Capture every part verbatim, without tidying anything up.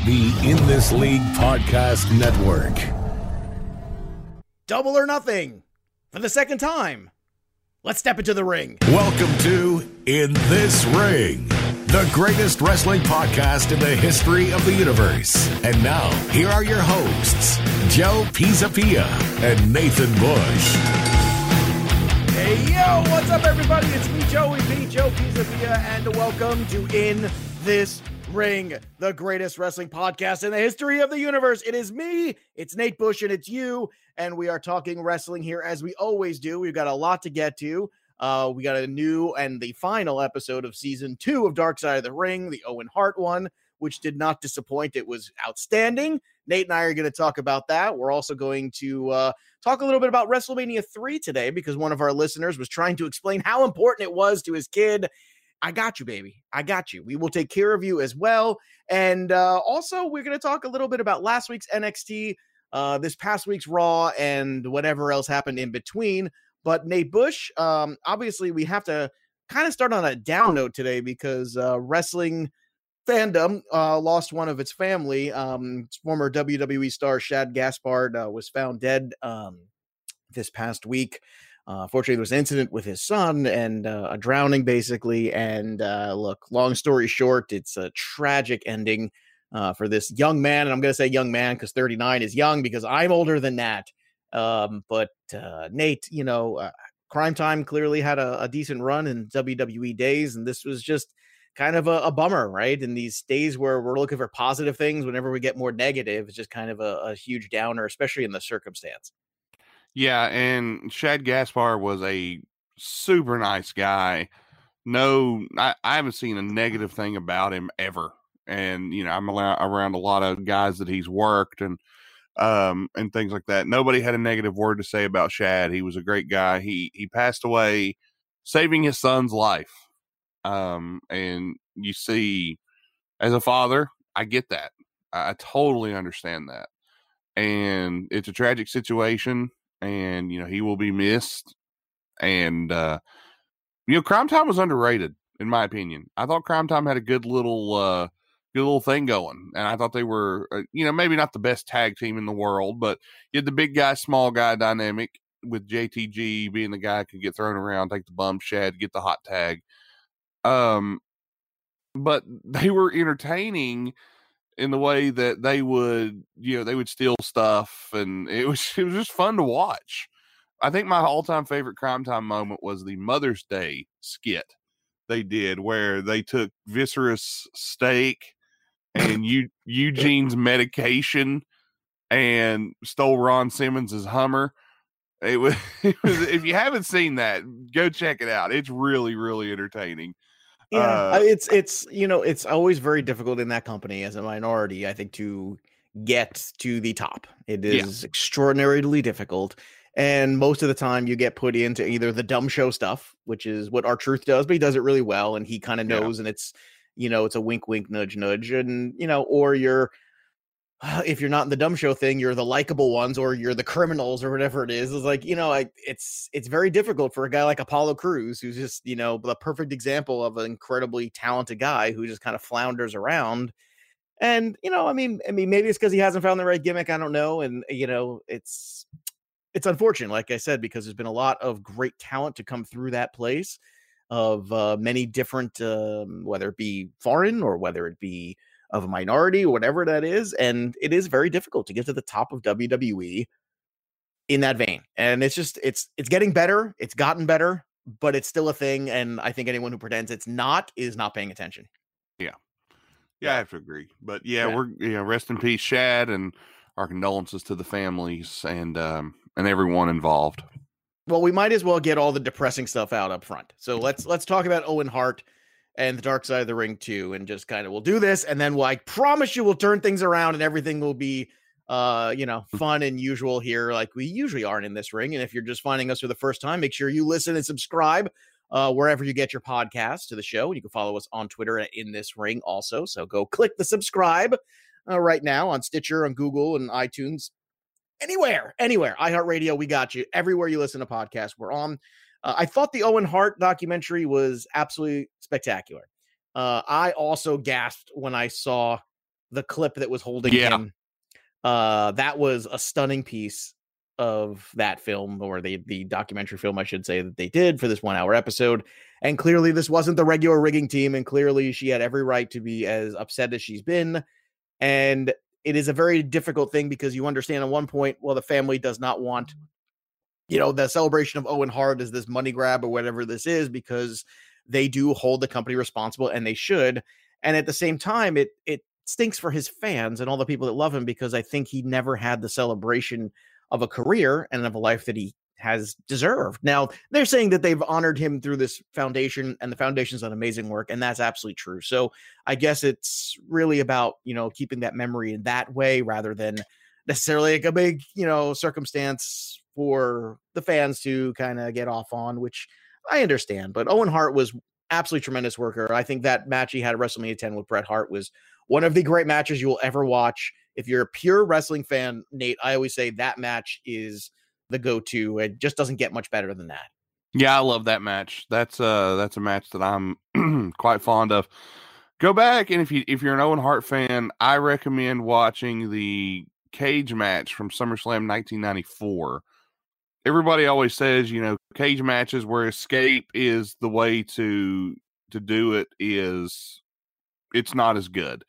The In This League Podcast Network. Double or nothing. For the second time. Let's step into the ring. Welcome to In This Ring, the greatest wrestling podcast in the history of the universe. And now, here are your hosts, Joe Pisapia and Nathan Bush. Hey, yo, what's up, everybody? It's me, Joey P, Joe Pisapia, and welcome to In This Ring, the greatest wrestling podcast in the history of the universe. It is me, it's Nate Bush, and it's you, and we are talking wrestling here as we always do. We've got a lot to get to. Uh, we got a new and the final episode of season two of Dark Side of the Ring, the Owen Hart one, which did not disappoint. It was outstanding. Nate and I are going to talk about that. We're also going to uh, talk a little bit about WrestleMania three today because one of our listeners was trying to explain how important it was to his kid. I got you, baby. I got you. We will take care of you as well. And uh, also, we're going to talk a little bit about last week's N X T, uh, this past week's Raw, and whatever else happened in between. But Nate Bush, um, obviously, we have to kind of start on a down note today because uh, wrestling fandom uh, lost one of its family. Um, former W W E star Shad Gaspard uh, was found dead um, this past week. Uh, fortunately, there was an incident with his son and uh, a drowning, basically. And uh, look, long story short, it's a tragic ending uh, for this young man. And I'm going to say young man because thirty-nine is young because I'm older than that. Um, but uh, Nate, you know, uh, Crime Time clearly had a, a decent run in W W E days. And this was just kind of a, a bummer, right? In these days where we're looking for positive things, whenever we get more negative, it's just kind of a, a huge downer, especially in the circumstance. Yeah, and Shad Gaspard was a super nice guy. No, I, I haven't seen a negative thing about him ever. And, you know, I'm around a lot of guys that he's worked and um and things like that. Nobody had a negative word to say about Shad. He was a great guy. He he passed away saving his son's life. Um, and you see, as a father, I get that. I, I totally understand that. And it's a tragic situation. And, you know, he will be missed. And, uh, you know, Crime Time was underrated, in my opinion. I thought Crime Time had a good little, uh, good little thing going. And I thought they were, uh, you know, maybe not the best tag team in the world, but you had the big guy, small guy dynamic with J T G being the guy who could get thrown around, take the bump, Shad, get the hot tag. Um, but they were entertaining in the way that they would, you know, they would steal stuff, and it was it was just fun to watch. I think my all-time favorite Crime Time moment was the Mother's Day skit they did, where they took Viscerous steak and U- Eugene's medication and stole Ron Simmons's Hummer. It was, it was, if you haven't seen that, go check it out. It's really, really entertaining. Yeah, Uh, it's it's you know it's always very difficult in that company as a minority, I think, to get to the top. It is Yeah. extraordinarily difficult, and most of the time you get put into either the dumb show stuff, which is what R-Truth does, but he does it really well, and he kind of knows, Yeah. and it's you know it's a wink, wink, nudge, nudge, and you know, or you're if you're not in the dumb show thing, you're the likable ones, or you're the criminals, or whatever it is. It's like, you know, I, it's it's very difficult for a guy like Apollo Crews, who's just, you know, the perfect example of an incredibly talented guy who just kind of flounders around. And, you know, I mean, I mean, maybe it's because he hasn't found the right gimmick. I don't know. And, you know, it's it's unfortunate, like I said, because there's been a lot of great talent to come through that place of uh, many different, um, whether it be foreign or whether it be of a minority, whatever that is. And it is very difficult to get to the top of W W E in that vein. And it's just, it's, it's getting better. It's gotten better, but it's still a thing. And I think anyone who pretends it's not is not paying attention. Yeah. Yeah, I have to agree. But yeah, Yeah. we're, you know, rest in peace, Shad, and our condolences to the families and, um, and everyone involved. Well, we might as well get all the depressing stuff out up front. So let's, let's talk about Owen Hart and the Dark Side of the Ring too, and just kind of we'll do this, and then we'll, I promise you we'll turn things around and everything will be uh you know fun and usual here like we usually are in this ring. And if you're just finding us for the first time, make sure you listen and subscribe uh wherever you get your podcasts to the show, and you can follow us on Twitter at In This Ring also. So go click the subscribe uh, right now on Stitcher, on Google, and iTunes, anywhere, anywhere. iHeartRadio, we got you. Everywhere you listen to podcasts, we're on. Uh, I thought the Owen Hart documentary was absolutely spectacular. Uh, I also gasped when I saw the clip that was holding Yeah. him. Uh, that was a stunning piece of that film, or the the documentary film, I should say, that they did for this one hour episode. And clearly this wasn't the regular rigging team, and clearly she had every right to be as upset as she's been. And it is a very difficult thing because you understand at one point, well, the family does not want, you know, the celebration of Owen Hart is this money grab or whatever this is, because they do hold the company responsible, and they should. And at the same time, it it stinks for his fans and all the people that love him, because I think he never had the celebration of a career and of a life that he has deserved. Now, they're saying that they've honored him through this foundation, and the foundation's done amazing work, and that's absolutely true. So I guess it's really about, you know, keeping that memory in that way rather than necessarily like a big, you know, circumstance for the fans to kind of get off on, which I understand. But Owen Hart was absolutely tremendous worker. I think that match he had at WrestleMania ten with Bret Hart was one of the great matches you will ever watch. If you're a pure wrestling fan, Nate, I always say that match is the go-to. It just doesn't get much better than that. Yeah, I love that match. That's uh that's a match that I'm quite fond of. Go back, and if you if you're an Owen Hart fan, I recommend watching the cage match from SummerSlam nineteen ninety-four. Everybody always says, you know, cage matches where escape is the way to to do it is it's not as good.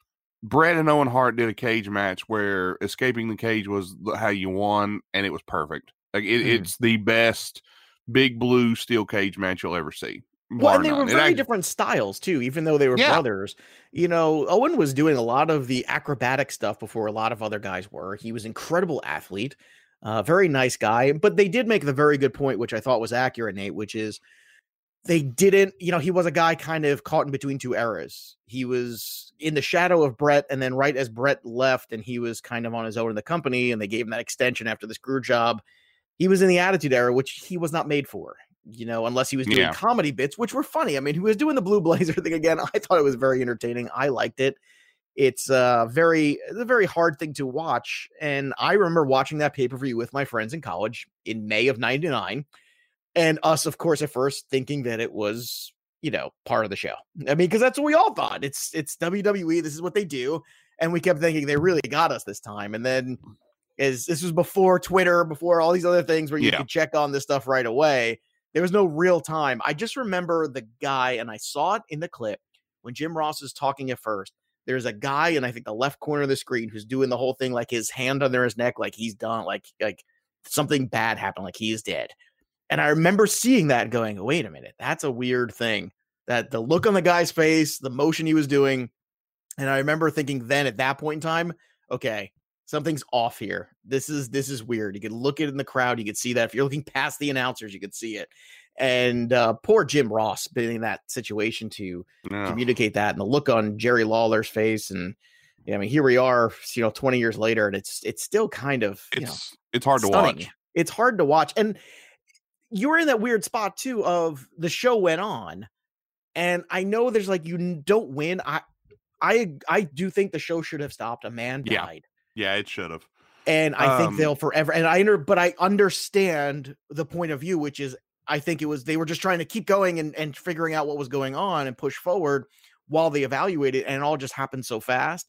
Bret and Owen Hart did a cage match where escaping the cage was how you won, and it was perfect. Like it, mm. It's the best big blue steel cage match you'll ever see. Well, and they none. were very actually, different styles too, even though they were yeah. brothers. You know, Owen was doing a lot of the acrobatic stuff before a lot of other guys were. He was an incredible athlete, uh, very nice guy. But they did make the very good point, which I thought was accurate, Nate, which is they didn't, you know, he was a guy kind of caught in between two eras. He was in the shadow of Bret, and then right as Bret left and he was kind of on his own in the company, and they gave him that extension after the screw job, he was in the Attitude Era, which he was not made for, you know, unless he was doing yeah. comedy bits, which were funny. I mean, he was doing the Blue Blazer thing again. I thought it was very entertaining. I liked it. It's a very, it's a very hard thing to watch. And I remember watching that pay-per-view with my friends in college in May of ninety-nine. And us, of course, at first thinking that it was, you know, part of the show. I mean, because that's what we all thought. It's it's W W E. This is what they do. And we kept thinking they really got us this time. And then as this was before Twitter, before all these other things where you yeah. could check on this stuff right away. There was no real time. I just remember the guy, and I saw it in the clip when Jim Ross is talking at first. There's a guy in, I think, the left corner of the screen who's doing the whole thing, like his hand under his neck, like he's done, like like something bad happened, like he is dead. And I remember seeing that and going, wait a minute, that's a weird thing. That the look on the guy's face, the motion he was doing. And I remember thinking then at that point in time, okay, something's off here. This is this is weird. You could look it in the crowd. You could see that. If you're looking past the announcers, you could see it. And uh, poor Jim Ross being in that situation to yeah. communicate that, and the look on Jerry Lawler's face. And yeah, I mean, here we are, you know, twenty years later, and it's it's still kind of, you it's, know, it's hard stunning. to watch. It's hard to watch. And you were in that weird spot too of the show went on. And I know there's like, you don't win. I, I, I do think the show should have stopped. A man died. Yeah, yeah it should have. And I um, think they'll forever. And I under, but I understand the point of view, which is, I think it was, they were just trying to keep going and, and figuring out what was going on and push forward while they evaluated, and it all just happened so fast.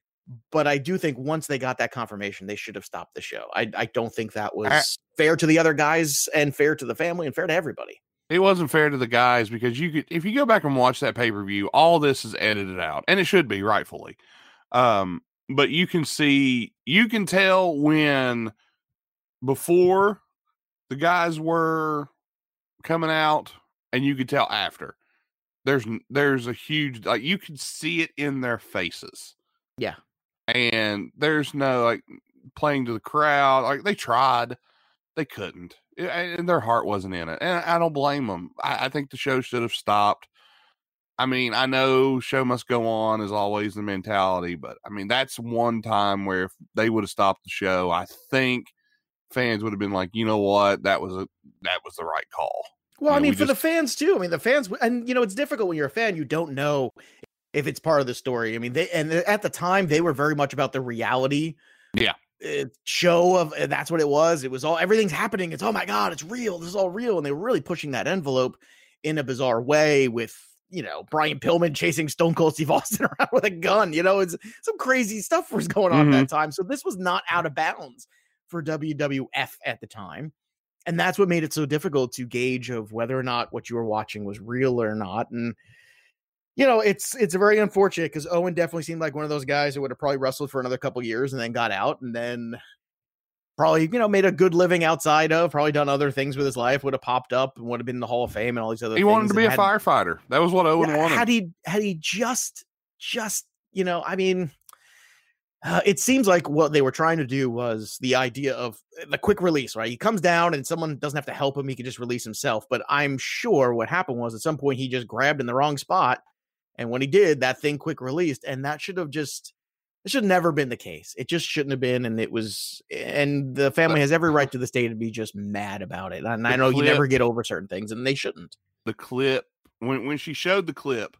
But I do think once they got that confirmation, they should have stopped the show. I, I don't think that was I, fair to the other guys and fair to the family and fair to everybody. It wasn't fair to the guys because you could, if you go back and watch that pay-per-view, all this is edited out, and it should be rightfully. Um, but you can see, you can tell when before the guys were coming out, and you could tell after. There's there's a huge, like, you could see it in their faces. Yeah. And there's no, like, playing to the crowd. Like, they tried. They couldn't. It, and their heart wasn't in it. And I don't blame them. I, I think the show should have stopped. I mean, I know show must go on is always the mentality, but, I mean, that's one time where if they would have stopped the show, I think fans would have been like, you know what? That was a that was the right call. Well, you I know, mean, we for just, the fans, too. I mean, the fans, and, you know, it's difficult when you're a fan. You don't know if it's part of the story. I mean, they, and at the time, they were very much about the reality. Yeah. Uh, show of, uh, that's what it was. It was all, everything's happening. It's, oh my God, it's real. This is all real. And they were really pushing that envelope in a bizarre way with, you know, Brian Pillman chasing Stone Cold Steve Austin around with a gun. You know, it's some crazy stuff was going on Mhm. that time. So this was not out of bounds for W W F at the time. And that's what made it so difficult to gauge of whether or not what you were watching was real or not. And, you know, it's it's very unfortunate because Owen definitely seemed like one of those guys who would have probably wrestled for another couple years and then got out and then probably, you know, made a good living outside of, probably done other things with his life, would have popped up and would have been in the Hall of Fame and all these other He things. wanted to be a had, firefighter. That was what Owen yeah, wanted. Had he, had he just, just, you know, I mean, uh, it seems like what they were trying to do was the idea of the quick release, right? He comes down and someone doesn't have to help him. He can just release himself. But I'm sure what happened was at some point he just grabbed in the wrong spot. And when he did, that thing quick released. And that should have just, it should have never been the case. It just shouldn't have been. And it was, and the family has every right to this day to be just mad about it. And I know you never get over certain things and they shouldn't. The clip, when, when she showed the clip,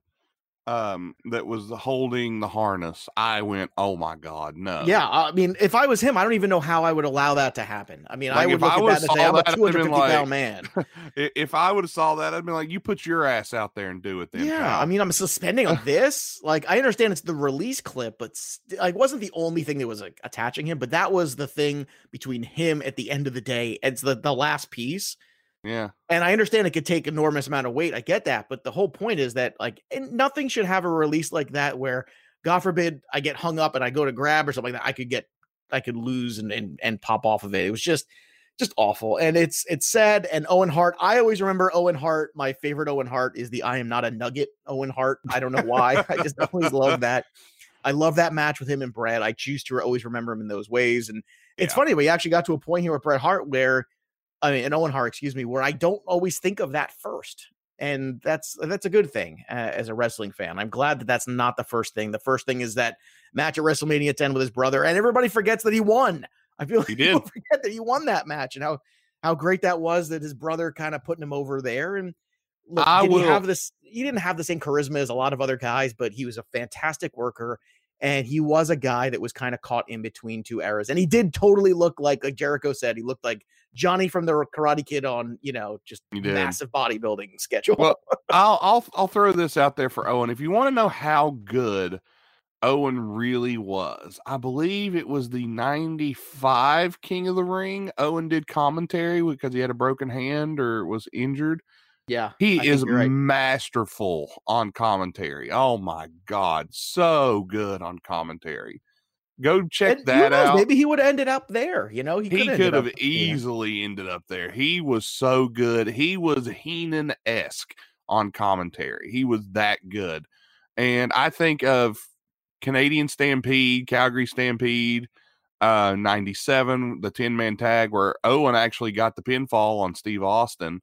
um that was holding the harness, I went, oh my God, no. Yeah, I mean, if I was him, I don't even know how I would allow that to happen. I mean, Like, I would if look I at would've that and say, saw I'm a that, I'd two have been hundred fifty pound like- man. If I would have saw that, I'd be like, you put your ass out there and do it then. Yeah, pal. I mean, I'm suspending on this. Like, I understand it's the release clip, but st- like, wasn't the only thing that was like attaching him, but that was the thing between him at the end of the day. It's the the last piece. yeah. And I understand it could take enormous amount of weight. I get that. But the whole point is that like and nothing should have a release like that where, God forbid, I get hung up and I go to grab or something like that. I could get, I could lose and, and, and pop off of it. It was just, just awful. And it's, it's sad. And Owen Hart, I always remember Owen Hart. My favorite Owen Hart is the I am not a nugget Owen Hart. I don't know why. I just always love that. I love that match with him and Brad. I choose to always remember him in those ways. And it's Yeah. funny, we actually got to a point here with Bret Hart where, I mean, and Owen Hart, excuse me, where I don't always think of that first. And that's that's a good thing uh, as a wrestling fan. I'm glad that that's not the first thing. The first thing is that match at WrestleMania ten with his brother, and everybody forgets that he won. I feel like He people did. forget that he won that match and how how great that was that his brother kind of putting him over there. And look, I did will- he have this? He didn't have the same charisma as a lot of other guys, but he was a fantastic worker. And he was a guy that was kind of caught in between two eras. And he did totally look like, like Jericho said, he looked like Johnny from the Karate Kid on, you know, just He did. massive bodybuilding schedule. Well, I'll I'll I'll throw this out there for Owen. If you want to know how good Owen really was, I believe it was the ninety-five King of the Ring. Owen did commentary because he had a broken hand or was injured. yeah. He I think is you're right. masterful on commentary. Oh my God, so good on commentary. Go check And who that knows, out. Maybe he would have ended up there. You know, he, He could could have ended up, easily ended up there. He was so good. He was Heenan-esque on commentary. He was that good. And I think of Canadian Stampede, Calgary Stampede, uh, ninety-seven, the ten-man tag where Owen actually got the pinfall on Steve Austin.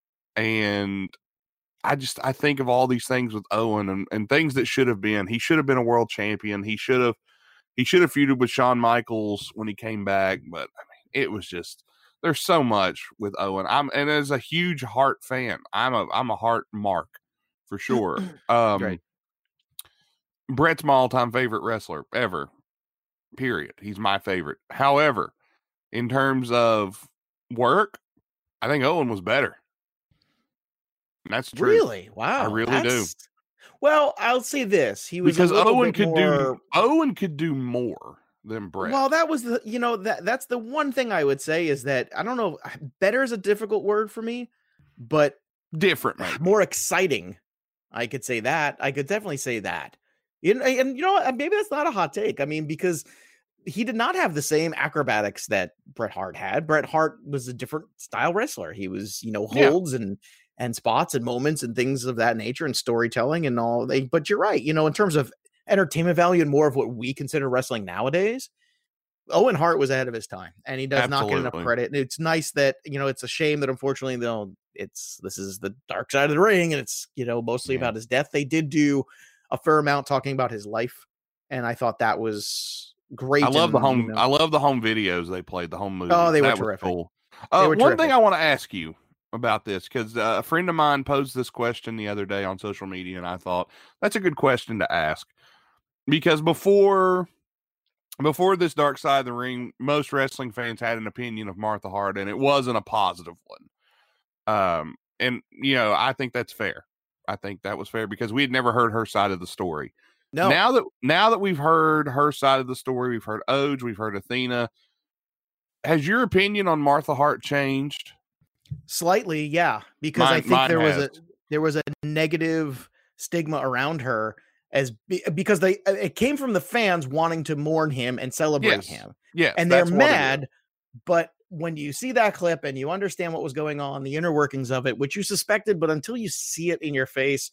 And I just, I think of all these things with Owen and, and things that should have been. He should have been a world champion. He should have, he should have feuded with Shawn Michaels when he came back. But I mean, it was just, there's so much with Owen. I'm, and as a huge Hart fan, I'm a, I'm a Hart mark for sure. Um, Right. Brett's my all-time favorite wrestler ever. Period. He's my favorite. However, in terms of work, I think Owen was better. And that's true. Really? Wow. I really do. that's- Well, I'll say this. He was a Because little Owen bit could more, do Owen could do more than Brett. Well, that was the, you know, that that's the one thing I would say is that I don't know, better is a difficult word for me, but Different, maybe. more exciting. I could say that. I could definitely say that. And, and you know what? Maybe that's not a hot take. I mean, because he did not have the same acrobatics that Bret Hart had. Bret Hart was a different style wrestler. He was, you know, Yeah. holds and and spots and moments and things of that nature and storytelling and all. They, but you're right. You know, in terms of entertainment value and more of what we consider wrestling nowadays, Owen Hart was ahead of his time, and he does not get enough Absolutely. credit. And it's nice that, you know, it's a shame that unfortunately, though, it's this is the dark side of the ring, and it's, you know, mostly Yeah. about his death. They did do a fair amount talking about his life, and I thought that was great. I love the and, home. you know- I love the home videos they played. The home movies. Oh, they were That was terrific. Cool. Uh, were one terrific. thing I want to ask you about this, because uh, a friend of mine posed this question the other day on social media, and I thought that's a good question to ask, because before before this dark side of the ring, most wrestling fans had an opinion of Martha Hart, and it wasn't a positive one. Um, and you know, I think that's fair. I think that was fair because we had never heard her side of the story. No. Now that now that we've heard her side of the story, we've heard Oj, we've heard Athena. Has your opinion on Martha Hart changed? Slightly, yeah, because Mine- I think mine there was a has. there was a negative stigma around her as be, because they it came from the fans wanting to mourn him and celebrate Yes. him, Yes, and they're that's what it is. mad. But when you see that clip and you understand what was going on, the inner workings of it, which you suspected, but until you see it in your face,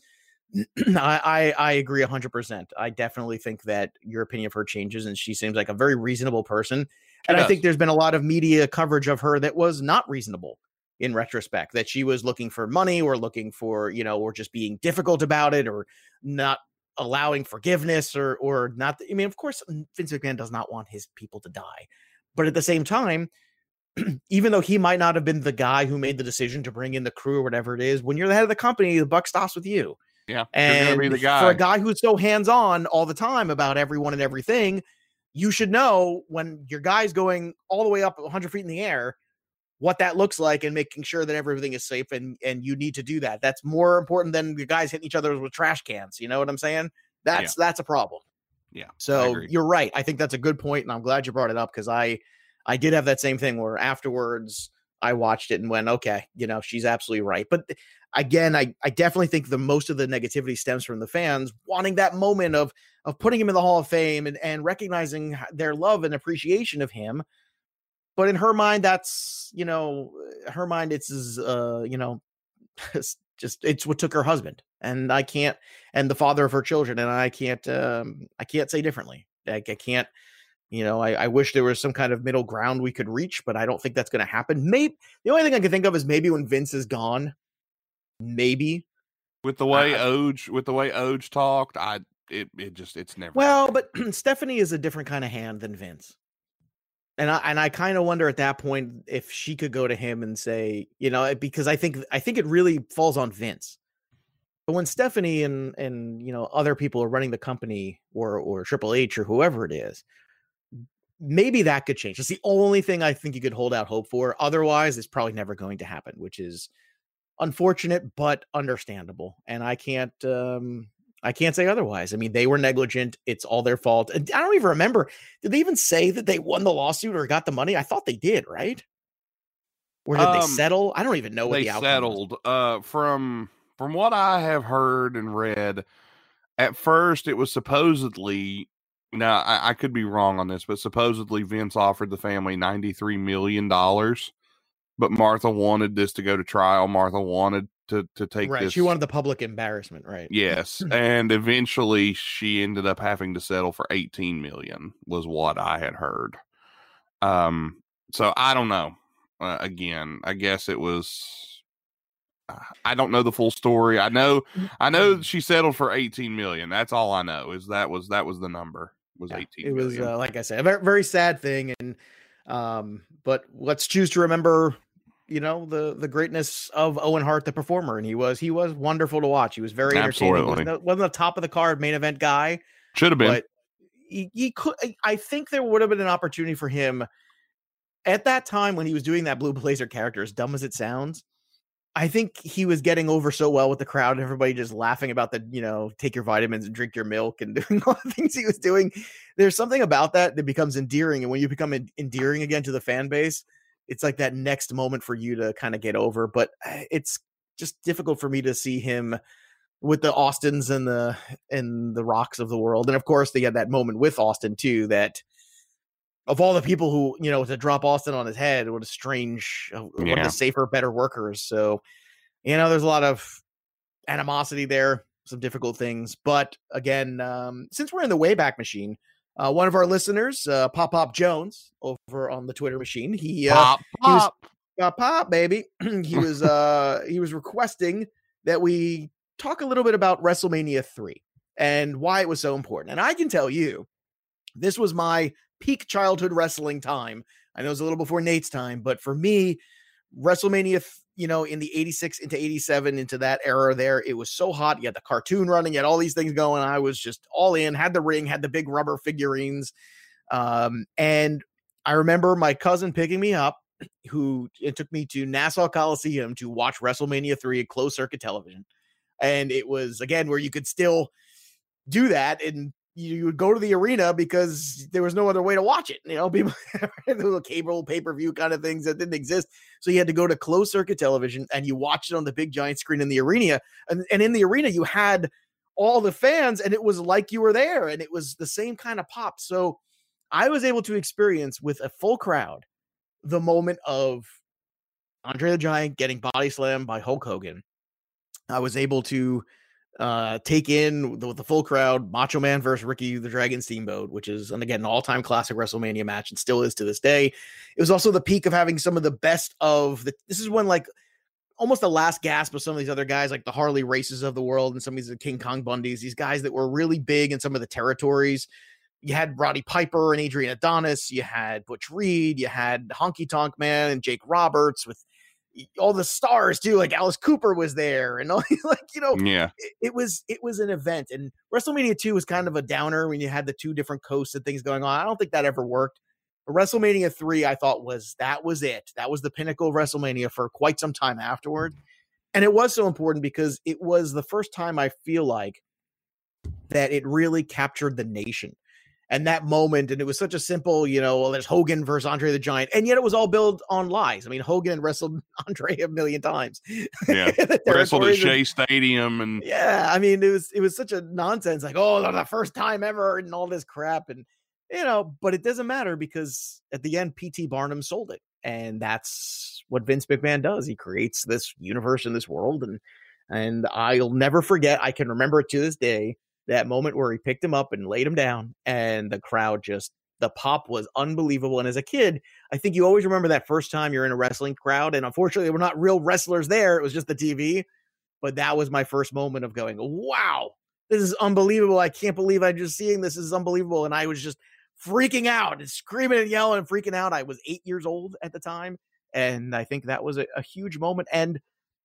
I, I I agree a hundred percent. I definitely think that your opinion of her changes, and she seems like a very reasonable person. And does. I think there's been a lot of media coverage of her that was not reasonable in retrospect, that she was looking for money or looking for, you know, or just being difficult about it or not allowing forgiveness or, or not. I mean, of course, Vince McMahon does not want his people to die, but at the same time, even though he might not have been the guy who made the decision to bring in the crew or whatever it is, when you're the head of the company, the buck stops with you. Yeah, And you're gonna be the guy. for a guy who's so hands-on all the time about everyone and everything, you should know when your guy's going all the way up one hundred feet in the air, what that looks like and making sure that everything is safe. And, and you need to do that. That's more important than the guys hitting each other with trash cans. You know what I'm saying? That's, that's a problem. Yeah. I So agree. you're right. I think that's a good point, and I'm glad you brought it up because I, I did have that same thing where afterwards I watched it and went, okay, you know, she's absolutely right. But th- again, I, I definitely think the most of the negativity stems from the fans wanting that moment of of putting him in the Hall of Fame and, and recognizing their love and appreciation of him. But in her mind, that's, you know, her mind, it's, uh, you know, it's just, it's what took her husband. And I can't, and the father of her children. And I can't, um, I can't say differently. Like, I can't, you know, I, I wish there was some kind of middle ground we could reach, but I don't think that's going to happen. Maybe the only thing I can think of is maybe when Vince is gone, maybe. With the way Uh, Oj, with the way Oj talked, I it it just it's never. Well, but Stephanie is a different kind of hand than Vince. And I and I kind of wonder at that point if she could go to him and say, you know, because I think I think it really falls on Vince. But when Stephanie and and you know other people are running the company or or Triple H or whoever it is, maybe that could change. It's the only thing I think you could hold out hope for. Otherwise, it's probably never going to happen, which is unfortunate but understandable. And I can't um I can't say otherwise. I mean, they were negligent. It's all their fault. And I don't even remember. Did they even say that they won the lawsuit or got the money? I thought they did, right? Or did they Um, settle? I don't even know what They the outcome was. settled. Uh, from from what I have heard and read, at first it was supposedly. Now I, I could be wrong on this, but supposedly Vince offered the family ninety-three million dollars, but Martha wanted this to go to trial. Martha wanted to to take Right. this. She wanted the public embarrassment, right? Yes, and eventually she ended up having to settle for eighteen million was what I had heard. Um, so I don't know. Uh, again, I guess it was. uh, I don't know the full story. I know, I know she settled for eighteen million. That's all I know. Is that was that was the number was Yeah, eighteen. it was million. uh, like I said, a very, very sad thing. And um, but let's choose to remember, you know, the the greatness of Owen Hart, the performer, and he was he was wonderful to watch. He was very entertaining. Absolutely. Wasn't, wasn't the top of the card main event guy, Should have been. but he, he could. I think there would have been an opportunity for him at that time when he was doing that Blue Blazer character. As dumb as it sounds, I think he was getting over so well with the crowd, and everybody just laughing about the, you know, take your vitamins and drink your milk and doing all the things he was doing. There's something about that that becomes endearing. And when you become en- endearing again to the fan base, it's like that next moment for you to kind of get over. But uh, it's just difficult for me to see him with the Austins and the, and the Rocks of the world. And of course they had that moment with Austin too, that of all the people who, you know, to drop Austin on his head, what a strange, uh, one of Yeah. the safer, better workers. So, you know, there's a lot of animosity there, some difficult things. But again, um, since we're in the Wayback Machine, uh, one of our listeners, uh, Pop Pop Jones, over on the Twitter machine, he uh, Pop, he was- pop. uh, Pop baby, he was uh, he was requesting that we talk a little bit about WrestleMania three and why it was so important. And I can tell you, this was my peak childhood wrestling time. I know it was a little before Nate's time, but for me, WrestleMania, you know, in the eighty-six into eighty-seven, into that era there, it was so hot. You had the cartoon running, you had all these things going. I was just all in, had the ring, had the big rubber figurines. Um, and I remember my cousin picking me up, who it took me to Nassau Coliseum to watch WrestleMania three at closed circuit television. And it was, again, where you could still do that, and you would go to the arena because there was no other way to watch it. You know, people, little cable pay-per-view kind of things that didn't exist. So you had to go to closed circuit television and you watched it on the big giant screen in the arena. And, and in the arena, you had all the fans, and it was like you were there, and it was the same kind of pop. So I was able to experience with a full crowd the moment of Andre the Giant getting body slammed by Hulk Hogan. I was able to uh, take in the, the full crowd, Macho Man versus Ricky the Dragon Steamboat, which is, and again, an all-time classic WrestleMania match and still is to this day. It was also the peak of having some of the best of the, this is when like almost the last gasp of some of these other guys, like the Harley Races of the world and some of these King Kong Bundys, these guys that were really big in some of the territories. You had Roddy Piper and Adrian Adonis. You had Butch Reed. You had Honky Tonk Man and Jake Roberts with all the stars too. Like Alice Cooper was there, and all, like, you know, yeah, it, it was, it was an event. And WrestleMania two was kind of a downer when you had the two different coasts and things going on. I don't think that ever worked. But WrestleMania three, I thought was, that was it. That was the pinnacle of WrestleMania for quite some time afterward. And it was so important because it was the first time I feel like that it really captured the nation. And that moment, and it was such a simple, you know, well, there's Hogan versus Andre the Giant, and yet it was all built on lies. I mean, Hogan wrestled Andre a million times. Yeah, wrestled at Shea Stadium, and yeah, I mean, it was it was such a nonsense, like, oh, the first time ever, and all this crap, and you know, but it doesn't matter because at the end, P T Barnum sold it, and that's what Vince McMahon does. He creates this universe in this world, and and I'll never forget. I can remember it to this day. That moment where he picked him up and laid him down, and the crowd just, the pop was unbelievable. And as a kid, I think you always remember that first time you're in a wrestling crowd. And unfortunately, we're not real wrestlers there. It was just the T V. But that was my first moment of going, wow, this is unbelievable. I can't believe I'm just seeing this. This is unbelievable. And I was just freaking out and screaming and yelling and freaking out. I was eight years old at the time. And I think that was a, a huge moment. And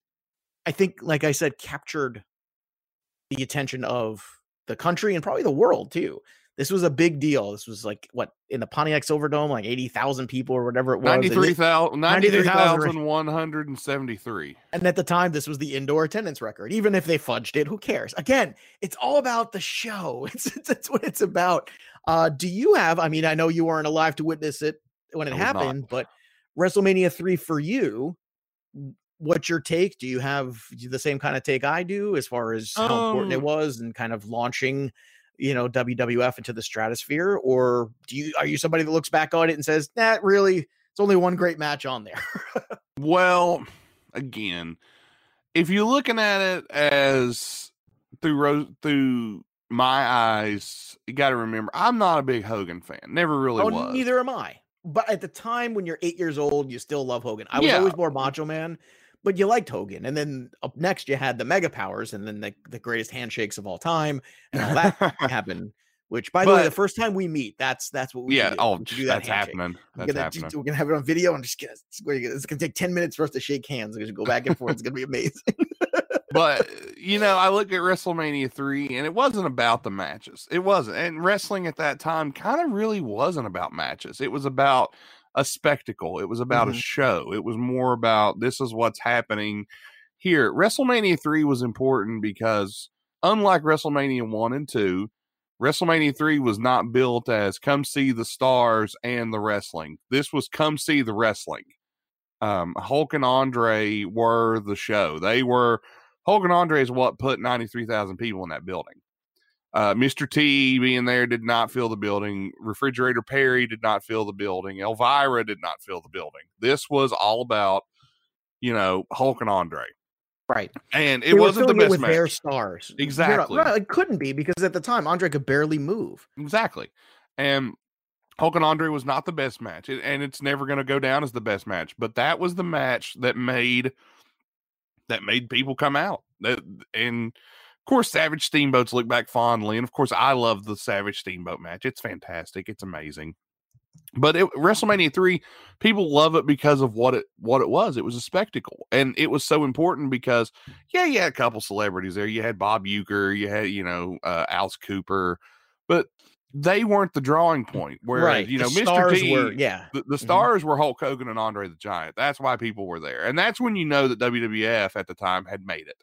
I think, like I said, captured the attention of the country and probably the world too. This was a big deal. This was like, what, in the Pontiac Silverdome, like eighty thousand people or whatever it was. ninety-three thousand one hundred seventy-three. And at the time, this was the indoor attendance record. Even if they fudged it, who cares? Again, it's all about the show. It's, it's, it's what it's about. Uh, do you have, I mean, I know you weren't alive to witness it when it happened, but WrestleMania three for you, what's your take? Do you have the same kind of take I do as far as how um, important it was and kind of launching, you know, W W F into the stratosphere? Or do you, are you somebody that looks back on it and says, nah, really, it's only one great match on there? Well, again, if you're looking at it as through, through my eyes, you got to remember, I'm not a big Hogan fan. Never really oh, was. Neither am I. But at the time when you're eight years old, you still love Hogan. I was yeah. always more Macho Man. But you liked Hogan. And then up next, you had the Mega Powers and then the, the greatest handshakes of all time and all that happened. Which, by the but, way, the first time we meet, that's that's what we yeah. do. Oh, we do that that's handshake. happening. That's gonna, happening. Just, we're gonna have it on video and just gonna, it's gonna, it's gonna take ten minutes for us to shake hands. We're gonna go back and forth. It's gonna be amazing. But you know, I look at WrestleMania three, and it wasn't about the matches. It wasn't, and wrestling at that time kind of really wasn't about matches. It was about a spectacle. It was about mm-hmm. a show. It was more about, this is what's happening here. WrestleMania three was important because, unlike WrestleMania one and two, WrestleMania three was not built as come see the stars and the wrestling. This was come see the wrestling. Um, Hulk and Andre were the show. They were, Hulk and Andre is what put ninety-three thousand people in that building. Uh, Mister T being there did not fill the building. Refrigerator Perry did not fill the building. Elvira did not fill the building. This was all about, you know, Hulk and Andre. Right. And it wasn't the best it with match. Their stars. Exactly. Not, right, it couldn't be because at the time, Andre could barely move. Exactly. And Hulk and Andre was not the best match. It, and it's never going to go down as the best match. But that was the match that made that made people come out. That, and of course, Savage Steamboats look back fondly. And of course, I love the Savage Steamboat match. It's fantastic. It's amazing. But it, WrestleMania three, people love it because of what it what it was. It was a spectacle, and it was so important because, yeah, you had a couple celebrities there. You had Bob Uecker, you had you know uh, Alice Cooper, but they weren't the drawing point. Whereas right. you know the Mister T, were, yeah, the, the stars mm-hmm. were Hulk Hogan and Andre the Giant. That's why people were there, and that's when you know that W W F at the time had made it,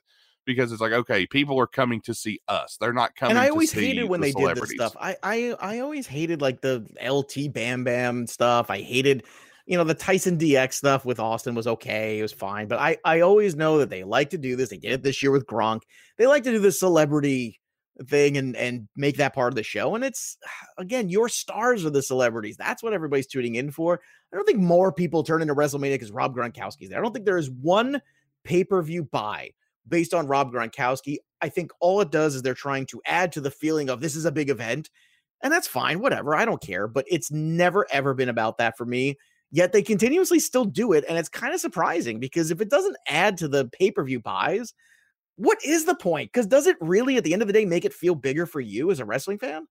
because it's like, okay, people are coming to see us. They're not coming and I to always see hated when the they did this stuff. I, I I always hated like the L T Bam Bam stuff. I hated, you know, the Tyson D X stuff with Austin was okay. It was fine. But I, I always know that they like to do this. They did it this year with Gronk. They like to do the celebrity thing and, and make that part of the show. And it's, again, your stars are the celebrities. That's what everybody's tuning in for. I don't think more people turn into WrestleMania because Rob Gronkowski's there. I don't think there is one pay-per-view buy based on Rob Gronkowski. I think all it does is they're trying to add to the feeling of this is a big event, and that's fine, whatever. I don't care, but it's never, ever been about that for me, yet they continuously still do it, and it's kind of surprising because if it doesn't add to the pay-per-view buys, what is the point? Because does it really, at the end of the day, make it feel bigger for you as a wrestling fan?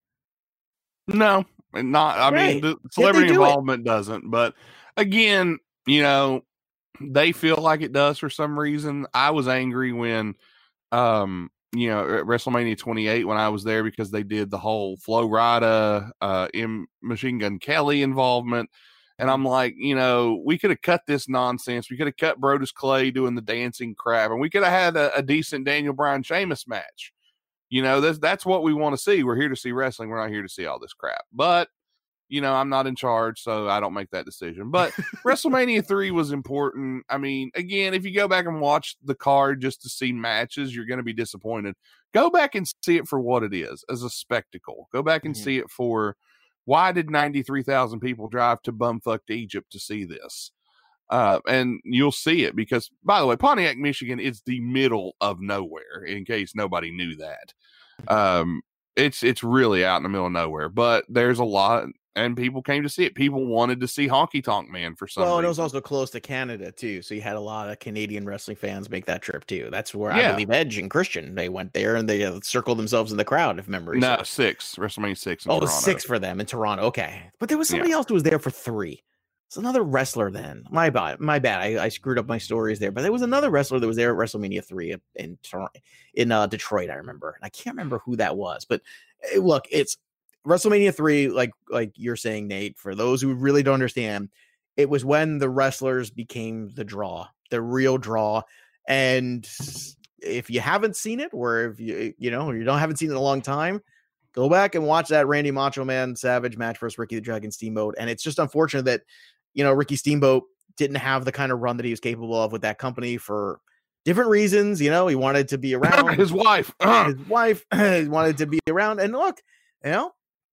No, not, I Right. mean, the celebrity do involvement it. doesn't, but again, you know, they feel like it does for some reason. I was angry when, um, you know, at WrestleMania twenty-eight when I was there because they did the whole Flo Rida, uh, in Machine Gun Kelly involvement. And I'm like, you know, we could have cut this nonsense. We could have cut Brodus Clay doing the dancing crap, and we could have had a, a decent Daniel Bryan Sheamus match. You know, that's, that's what we want to see. We're here to see wrestling. We're not here to see all this crap. But, you know, I'm not in charge, so I don't make that decision. But WrestleMania three was important. I mean, again, if you go back and watch the card just to see matches, you're going to be disappointed. Go back and see it for what it is, as a spectacle. Go back and mm-hmm. see it for, why did ninety-three thousand people drive to bumfuck Egypt to see this? Uh, and you'll see it because, by the way, Pontiac, Michigan is the middle of nowhere, in case nobody knew that. Um, it's it's really out in the middle of nowhere, but there's a lot, and people came to see it. People wanted to see Honky Tonk Man for some well, reason. And it was also close to Canada, too, so you had a lot of Canadian wrestling fans make that trip, too. That's where yeah. I believe Edge and Christian, they went there, and they uh, circled themselves in the crowd, if memory No, serves. six. WrestleMania six in Oh, Toronto. six for them in Toronto. Okay. But there was somebody yeah. else who was there for three. It's another wrestler then. My bad. My bad. I, I screwed up my stories there. But there was another wrestler that was there at WrestleMania three in Toronto, in uh, Detroit, I remember. And I can't remember who that was. But uh, look, it's WrestleMania three, like like you're saying, Nate, for those who really don't understand, it was when the wrestlers became the draw, the real draw. And if you haven't seen it, or if you, you know, you don't haven't seen it in a long time, go back and watch that Randy Macho Man Savage match versus Ricky the Dragon Steamboat. And it's just unfortunate that, you know, Ricky Steamboat didn't have the kind of run that he was capable of with that company for different reasons. You know, he wanted to be around his wife, his wife he wanted to be around. And look, you know,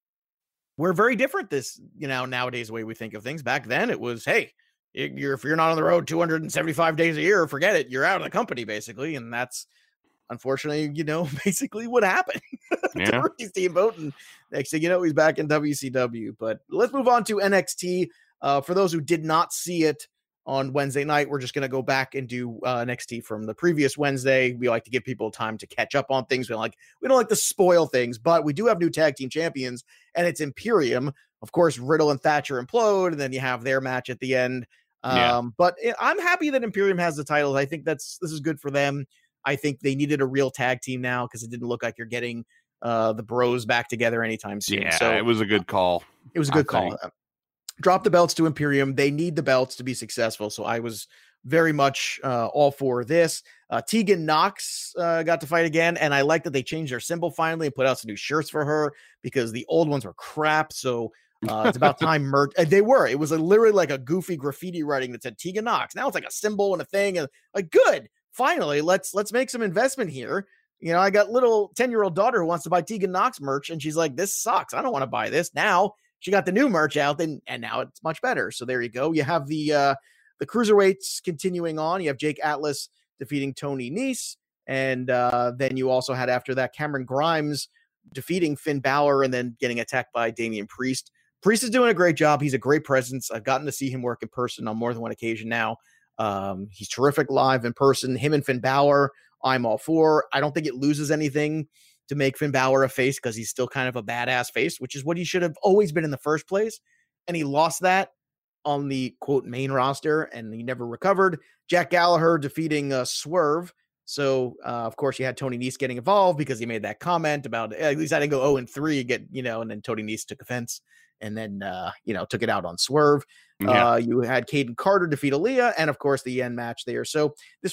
we're very different this, you know, nowadays, the way we think of things. Back then it was, hey, you're, if you're not on the road two hundred seventy-five days a year, forget it. You're out of the company basically. And that's, unfortunately, you know, basically what happened yeah. to Ricky Steamboat. And next thing you know, he's back in W C W. But let's move on to N X T. Uh, for those who did not see it on Wednesday night, we're just going to go back and do uh, N X T from the previous Wednesday. We like to give people time to catch up on things. We don't like we don't like to spoil things, but we do have new tag team champions, and it's Imperium. Of course, Riddle and Thatcher implode, and then you have their match at the end. Um, yeah. But I'm happy that Imperium has the titles. I think that's this is good for them. I think they needed a real tag team now because it didn't look like you're getting uh, the bros back together anytime soon. Yeah, so it was a good call. It was a good I call. Think. Drop the belts to Imperium. They need the belts to be successful. So I was very much uh, all for this. Uh, Tegan Knox uh, got to fight again. And I like that they changed their symbol finally and put out some new shirts for her because the old ones were crap. So uh, it's about time merch. And they were. It was a, literally like a goofy graffiti writing that said Tegan Knox. Now it's like a symbol and a thing. And like, good. Finally, let's let's make some investment here. You know, I got little ten-year-old daughter who wants to buy Tegan Knox merch, and she's like, this sucks. I don't want to buy this. Now she got the new merch out, then and now it's much better. So there you go. You have the uh, the cruiserweights continuing on. You have Jake Atlas defeating Tony Nese, and uh, then you also had after that Cameron Grimes defeating Finn Balor and then getting attacked by Damian Priest. Priest is doing a great job. He's a great presence. I've gotten to see him work in person on more than one occasion now. Um, he's terrific live in person. Him and Finn Balor, I'm all for. I don't think it loses anything to make Finn Balor a face because he's still kind of a badass face, which is what he should have always been in the first place. And he lost that on the quote main roster and he never recovered. Jack Gallagher defeating uh, Swerve. So, uh, of course, you had Tony Nese getting involved because he made that comment about at least I didn't go oh and three, get, you know, and then Tony Nese took offense and then, uh, you know, took it out on Swerve. Yeah. Uh, you had Caden Carter defeat Aaliyah and, of course, the end match there. So this was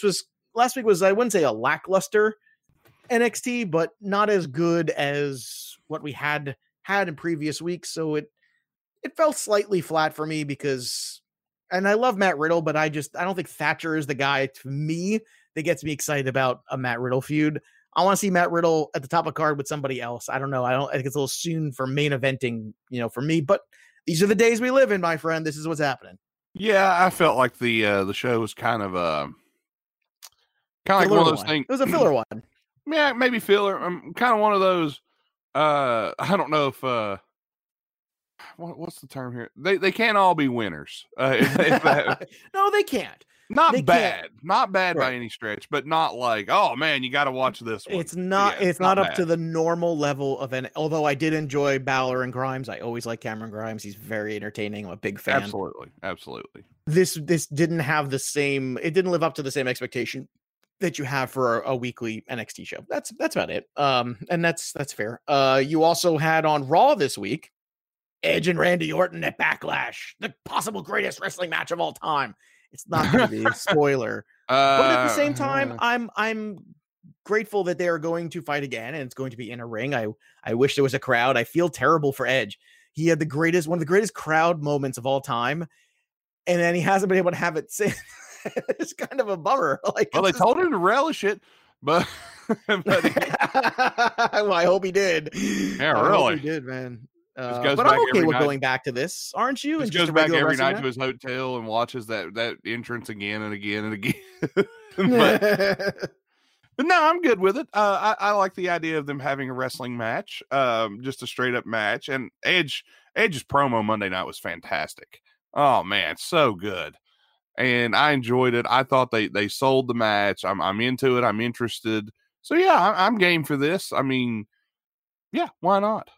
last week was, I wouldn't say a lackluster N X T, but not as good as what we had had in previous weeks. So it it felt slightly flat for me because, and I love Matt Riddle, but I just I don't think Thatcher is the guy to me that gets me excited about a Matt Riddle feud. I want to see Matt Riddle at the top of card with somebody else. I don't know. I don't I think it's a little soon for main eventing, you know, for me, but these are the days we live in, my friend. This is what's happening. Yeah, I felt like the uh, the show was kind of uh, kind of like one of those one. things. It was a filler one. Yeah, maybe filler. Um, kind of one of those. Uh, I don't know if uh, what, what's the term here? They they can't all be winners. Uh, if, if that, no, they can't. Not They bad, can't. not bad Right. by any stretch, but not like, oh man, you got to watch this one. It's not. Yeah, it's not, up bad. to the normal level of an. Although I did enjoy Balor and Grimes. I always like Cameron Grimes. He's very entertaining. I'm a big fan. Absolutely, absolutely. This this didn't have the same. It didn't live up to the same expectation that you have for a, a weekly N X T show. That's that's about it. Um, and that's that's fair. Uh, you also had on Raw this week, Edge and Randy Orton at Backlash, the possible greatest wrestling match of all time. It's not going to be a spoiler, Uh, but at the same time, uh, I'm I'm grateful that they are going to fight again, and it's going to be in a ring. I I wish there was a crowd. I feel terrible for Edge. He had the greatest, one of the greatest crowd moments of all time, and then he hasn't been able to have it since. It's kind of a bummer. Like, well, they it's told just- him to relish it, but, but he- well, I hope he did. Yeah, I hope really. he did, man. Uh, goes but back I'm okay every with night. going back to this, aren't you? just And goes just a back regular every wrestling night to his hotel and watches that that entrance again and again and again. but, match? but no, I'm good with it. Uh, I, I like the idea of them having a wrestling match, um, just a straight up match. And Edge Edge's promo Monday night was fantastic. Oh man, so good. And I enjoyed it. I thought they they sold the match. I'm I'm into it. I'm interested. So yeah, I, I'm game for this. I mean, yeah, why not?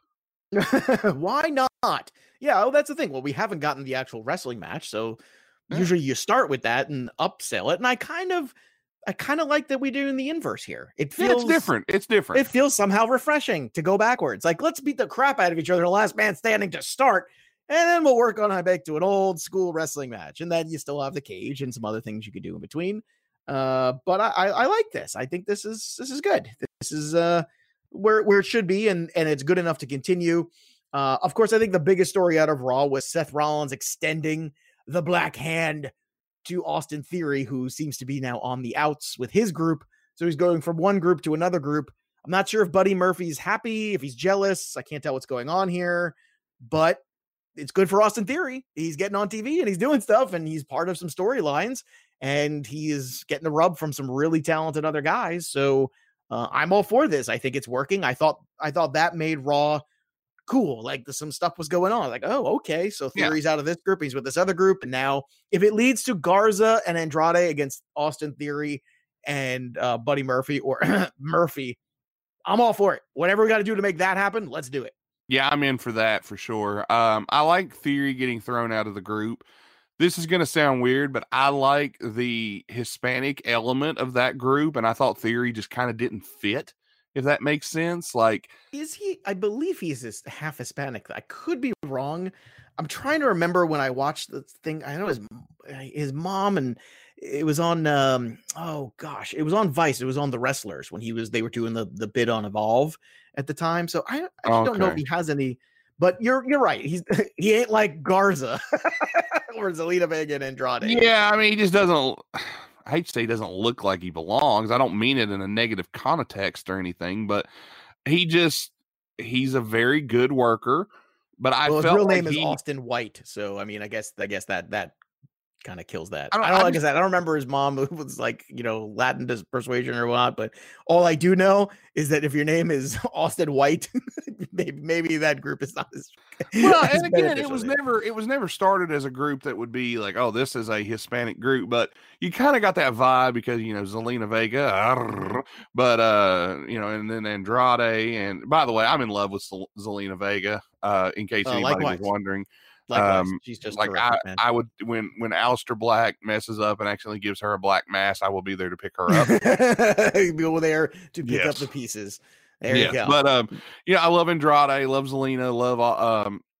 Why not? Yeah, oh, that's the thing. Well, we haven't gotten the actual wrestling match, so Yeah. usually you start with that and upsell it. And I kind of, I kind of like that we do in the inverse here. It Yeah, feels it's different. It's different. It feels somehow refreshing to go backwards. Like, let's beat the crap out of each other, last man standing to start, and then we'll work on I back to an old school wrestling match, and then you still have the cage and some other things you could do in between. Uh, but I, I, I like this. I think this is this is good. This is uh where where it should be, and and it's good enough to continue. Uh, of course, I think the biggest story out of Raw was Seth Rollins extending the Black Hand to Austin Theory, who seems to be now on the outs with his group. So he's going from one group to another group. I'm not sure if Buddy Murphy's happy, if he's jealous. I can't tell what's going on here, but it's good for Austin Theory. He's getting on T V and he's doing stuff, and he's part of some storylines, and he is getting the rub from some really talented other guys. So uh, I'm all for this. I think it's working. I thought I thought that made Raw cool. Like the, some stuff was going on. Like, oh, okay. So Yeah. Theory's out of this group. He's with this other group. And now if it leads to Garza and Andrade against Austin Theory and uh, Buddy Murphy or Murphy, I'm all for it. Whatever we got to do to make that happen, let's do it. Yeah, I'm in for that for sure. Um, I like Theory getting thrown out of the group. This is going to sound weird, but I like the Hispanic element of that group, and I thought Theory just kind of didn't fit, if that makes sense. Like, Is he? I believe he's his, half Hispanic. I could be wrong. I'm trying to remember when I watched the thing. I know his his mom, and it was on. Um, oh gosh, it was on Vice. It was on The Wrestlers when he was. They were doing the the bid on Evolve at the time. So I, I just don't know if Okay. he has any. But you're you're right. He's he ain't like Garza or Zelina Vega and Andrade. yeah, I mean, he just doesn't. I hate to say he doesn't look like he belongs. I don't mean it in a negative context or anything, but he just he's a very good worker. But I Well, his felt real like name is he, Austin White. So I mean, I guess I guess that that kind of kills that. I I don't- don't, I like just- I said, I don't remember his mom was like, you know, Latin dis- persuasion or what, but all I do know is that if your name is Austin White, maybe maybe that group is not as well, as and again, it beneficial was there. never it was never started as a group that would be like, oh, this is a Hispanic group, but you kind of got that vibe because you know Zelina Vega, arrr, but uh, you know, and then Andrade, and by the way, I'm in love with Zel- Zelina Vega. Uh, in case Uh, anybody likewise. was wondering, Likewise, um, she's just like I, terrific, man. I would when when Aleister Black messes up and actually gives her a black mass, I will be there to pick her up. Go there to pick up Yes. the pieces. There Yeah, you go. But um, yeah, I love Andrade, love Zelina, love uh, um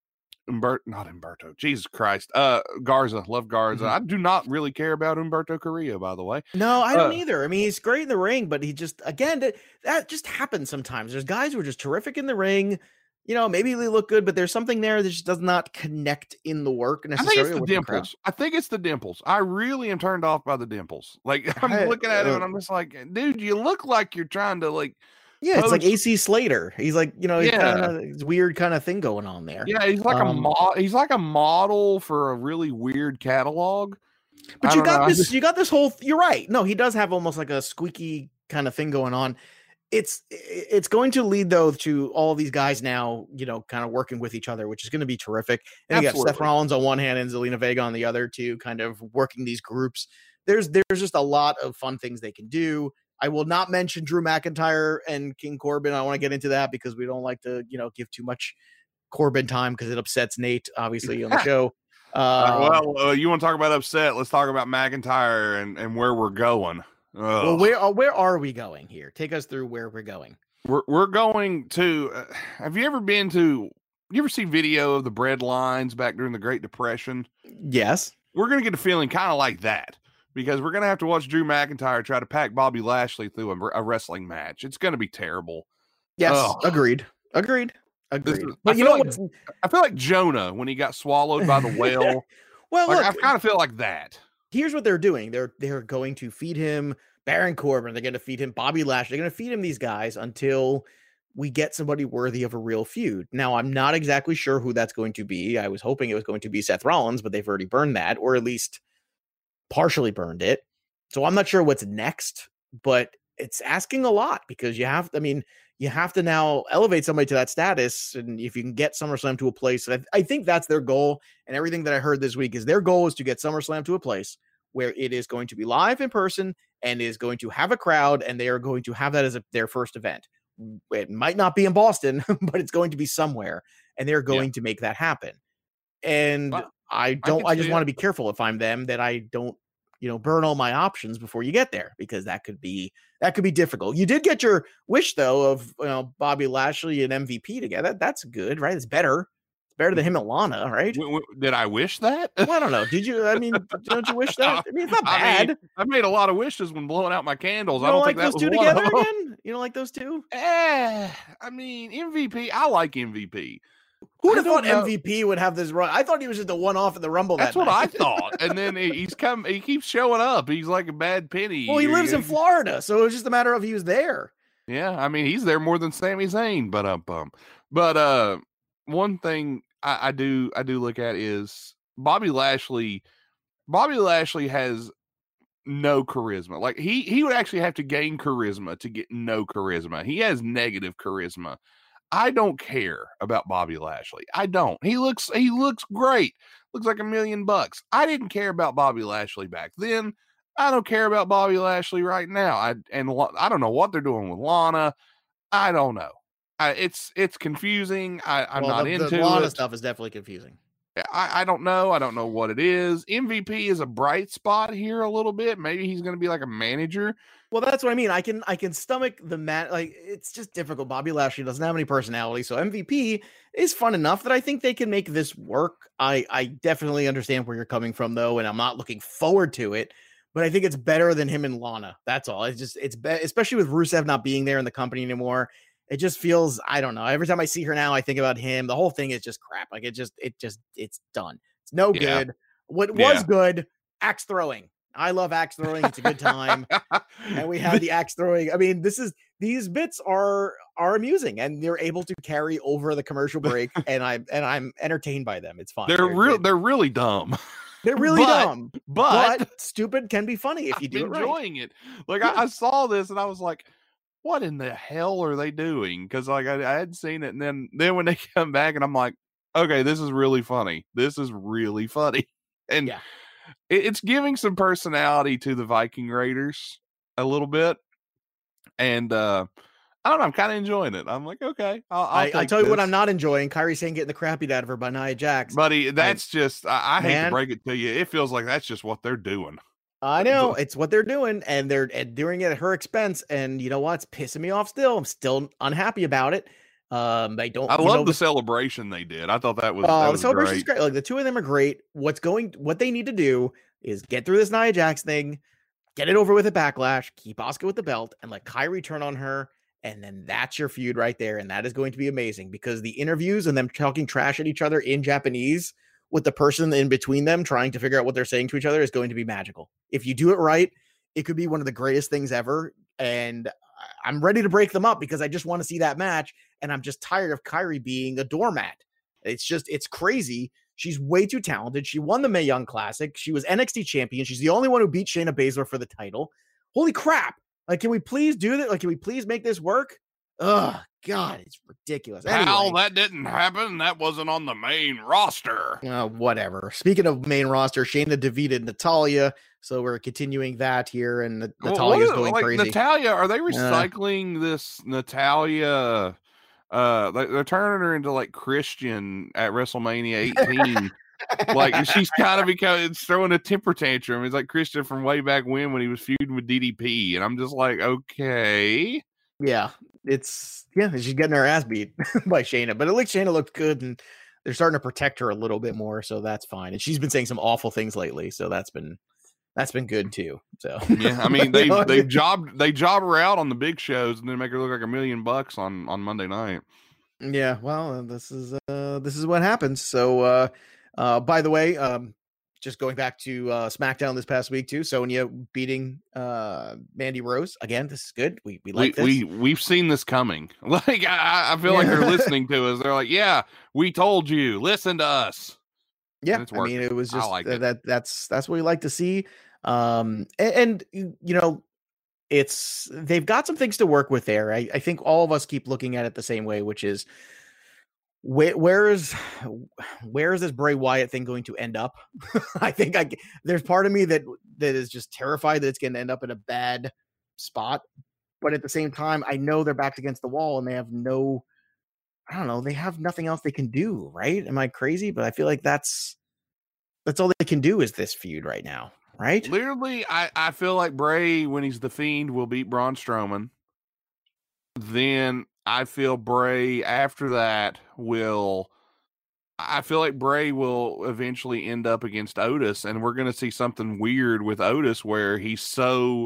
Umberto, not Umberto, Jesus Christ. Uh, Garza, love Garza. Mm-hmm. I do not really care about Humberto Carrillo, by the way. No, I don't uh, either. I mean, he's great in the ring, but he just, again, that, that just happens sometimes. There's guys who are just terrific in the ring. You know, maybe they look good, but there's something there that just does not connect in the work necessarily. I think it's the dimples. I think it's the dimples. I really am turned off by the dimples. Like, I'm I, looking at uh, him and I'm just like, dude, you look like you're trying to like. Yeah, post. It's like A C Slater. He's like, you know, he's yeah. kind of weird kind of thing going on there. Yeah, he's like um, a mo- he's like a model for a really weird catalog. But you got know. this, just... you got this whole. You're right. No, he does have almost like a squeaky kind of thing going on. It's it's going to lead though to all these guys now, you know, kind of working with each other, which is going to be terrific. And you got Seth Rollins on one hand and Zelina Vega on the other, too, kind of working these groups. There's there's just a lot of fun things they can do. I will not mention Drew McIntyre and King Corbin. I want to get into that because we don't like to, you know, give too much Corbin time because it upsets Nate, obviously, on the show. Um, uh, well, uh, you want to talk about upset? Let's talk about McIntyre and, and where we're going. Ugh. Well, where are, where are we going here? Take us through where we're going. We're we're going to. Uh, have you ever been to? You ever see video of the bread lines back during the Great Depression? Yes. We're gonna get a feeling kind of like that because we're gonna have to watch Drew McIntyre try to pack Bobby Lashley through a, a wrestling match. It's gonna be terrible. Yes, Ugh. agreed. Agreed. Agreed. Is, but I you know like, what? I feel like Jonah when he got swallowed by the whale. Well, like, look, I kind of feel like that. Here's what they're doing. They're they're going to feed him Baron Corbin. They're going to feed him Bobby Lashley. They're going to feed him these guys until we get somebody worthy of a real feud. Now, I'm not exactly sure who that's going to be. I was hoping it was going to be Seth Rollins, but they've already burned that, or at least partially burned it. So I'm not sure what's next, but it's asking a lot because you have, I mean, you have to now elevate somebody to that status. And if you can get SummerSlam to a place, I, I think that's their goal. And everything that I heard this week is their goal is to get SummerSlam to a place where it is going to be live in person and is going to have a crowd, and they are going to have that as a, their first event. It might not be in Boston, but it's going to be somewhere, and they're going yeah. to make that happen. And well, I don't, I, I just want to be careful if I'm them that I don't, you know, burn all my options before you get there, because that could be, that could be difficult. You did get your wish though of, you know, Bobby Lashley and M V P together. That's good, right? It's better. It's better than him and Lana, right? W- w- did I wish that? Well, I don't know. Did you? I mean, don't you wish that? I mean, it's not bad. I, mean, I made a lot of wishes when blowing out my candles. You I don't, don't like think those that two was together one again? You don't like those two? Eh, I mean, M V P. I like M V P. Who would have thought know. M V P would have this run? I thought he was just the one-off in the Rumble. That's that what night. I thought. And then he's come. He keeps showing up. He's like a bad penny. Well, he lives in Florida, so it was just a matter of he was there. Yeah, I mean, he's there more than Sami Zayn. But um, um but uh, one thing I, I do I do look at is Bobby Lashley. Bobby Lashley has no charisma. Like he he would actually have to gain charisma to get no charisma. He has negative charisma. I don't care about Bobby Lashley. I don't. He looks he looks great. Looks like a million bucks. I didn't care about Bobby Lashley back then. I don't care about Bobby Lashley right now. I and I don't know what they're doing with Lana. I don't know. I, it's it's confusing. I, I'm well, not the, into the Lana it. stuff is definitely confusing. I, I don't know. I don't know what it is. M V P is a bright spot here a little bit. Maybe he's going to be like a manager. Well, that's what I mean. I can I can stomach the man. Like, it's just difficult. Bobby Lashley doesn't have any personality, so M V P is fun enough that I think they can make this work. I I definitely understand where you're coming from, though, and I'm not looking forward to it. But I think it's better than him and Lana. That's all. It's just it's be- especially with Rusev not being there in the company anymore. It just feels, I don't know. Every time I see her now, I think about him. The whole thing is just crap. Like it just, it just, it's done. It's no yeah. good. What yeah. was good, axe throwing. I love axe throwing. It's a good time. And we have the axe throwing. I mean, this is, these bits are, are amusing, and they're able to carry over the commercial break. and I'm, and I'm entertained by them. It's fun. They're, they're real. They're really dumb. They're really but, dumb, but, but stupid can be funny if you I'm do it right. enjoying it. Like yeah. I, I saw this and I was like, what in the hell are they doing? Because like I, I hadn't seen it, and then then when they come back, and I'm like, okay, this is really funny. This is really funny, and yeah. it, it's giving some personality to the Viking Raiders a little bit, and uh, I don't know. I'm kind of enjoying it. I'm like, okay, I'll, I'll I, I tell you this. what, I'm not enjoying. Kairi Sane getting the crap beat out of her by Nia Jax, buddy. That's I, just I, I hate man, to break it to you. It feels like that's just what they're doing. I know it's what they're doing, and they're and doing it at her expense. And you know what? It's pissing me off still. I'm still unhappy about it. Um, I don't. I you love know, the celebration they did. I thought that was, Oh, that the was celebration is great. great. Like the two of them are great. What's going? What they need to do is get through this Nia Jax thing, get it over with at Backlash, keep Asuka with the belt, and let Kyrie turn on her. And then that's your feud right there. And that is going to be amazing because the interviews and them talking trash at each other in Japanese with the person in between them trying to figure out what they're saying to each other is going to be magical. If you do it right, it could be one of the greatest things ever. And I'm ready to break them up because I just want to see that match. And I'm just tired of Kyrie being a doormat. It's just, it's crazy. She's way too talented. She won the Mae Young Classic. She was N X T champion. She's the only one who beat Shayna Baszler for the title. Holy crap. Like, can we please do that? Like, can we please make this work? Oh, God, it's ridiculous. How anyway, that didn't happen, that wasn't on the main roster. Uh, whatever. Speaking of main roster, Shayna defeated Natalya, so we're continuing that here, and Natalya's well, going like, crazy. Natalya, are they recycling uh, this Natalya? Uh, they're turning her into like Christian at WrestleMania eighteen. Like she's kind of becoming it's throwing a temper tantrum. It's like Christian from way back when when he was feuding with D D P, and I'm just like, okay, yeah, it's yeah, she's getting her ass beat by Shayna, but at least Shayna looked good, and they're starting to protect her a little bit more, so that's fine. And she's been saying some awful things lately, so that's been that's been good too. So yeah, I mean they they jobbed they job her out on the big shows and then make her look like a million bucks on on Monday night. Yeah, well, this is uh this is what happens. So uh uh by the way, um just going back to uh SmackDown this past week too, Sonya beating uh Mandy Rose again. This is good. We we like we, this. We we've seen this coming. Like I, I feel like they're listening to us. They're like, yeah, we told you, listen to us. Yeah, I mean, it was just like uh, it. that that's that's what we like to see. Um and, and you know, it's they've got some things to work with there. I, I think all of us keep looking at it the same way, which is where where is where is this Bray Wyatt thing going to end up? I think I there's part of me that that is just terrified that it's going to end up in a bad spot, but at the same time, I know they're backed against the wall and they have no, I don't know, they have nothing else they can do, right? Am I crazy? But I feel like that's that's all they can do is this feud right now. Right? Literally, I, I feel like Bray, when he's the Fiend, will beat Braun Strowman. Then I feel Bray, after that, will... I feel like Bray will eventually end up against Otis, and we're going to see something weird with Otis where he's so...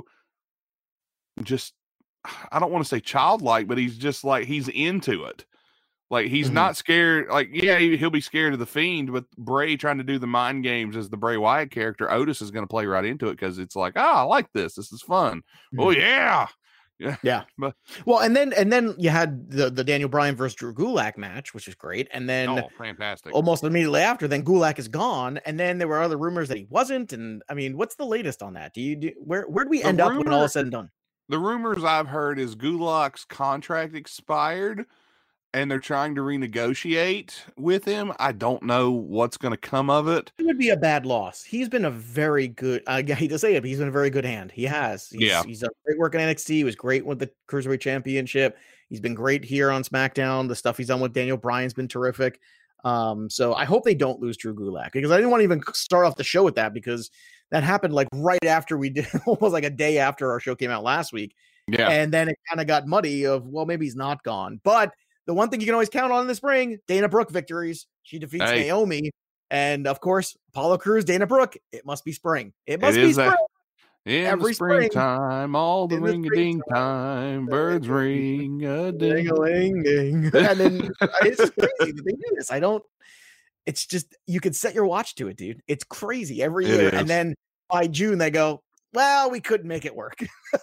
just... I don't want to say childlike, but he's just like, he's into it. Like, he's mm-hmm. not scared. Like, yeah, he, he'll be scared of the Fiend, but Bray trying to do the mind games as the Bray Wyatt character, Otis is going to play right into it because it's like, oh, I like this. This is fun. Mm-hmm. Oh, yeah. Yeah. Yeah. But, well, and then and then you had the, the Daniel Bryan versus Drew Gulak match, which is great. And then oh, fantastic. Almost immediately after, then Gulak is gone. And then there were other rumors that he wasn't. And I mean, what's the latest on that? Do you do where where do we the end rumor, up when all is said and done? The rumors I've heard is Gulak's contract expired and they're trying to renegotiate with him. I don't know what's going to come of it. It would be a bad loss. He's been a very good, I hate to say it, but he's been a very good hand. He has. He's, yeah. He's done great work in N X T. He was great with the Cruiserweight Championship. He's been great here on SmackDown. The stuff he's done with Daniel Bryan's been terrific. Um, so I hope they don't lose Drew Gulak because I didn't want to even start off the show with that because that happened like right after we did, almost like a day after our show came out last week. Yeah. And then it kind of got muddy of, well, maybe he's not gone. But the one thing you can always count on in the spring, Dana Brooke victories. She defeats hey. Naomi. And of course, Apollo Crews, Dana Brooke. It must be spring. It must it be spring. In Every the springtime, spring. all the ring a ding time, birds ring a ding. And then it's crazy that they do this. I don't, it's just, you could set your watch to it, dude. It's crazy every year. And then by June, they go, well, we couldn't make it work.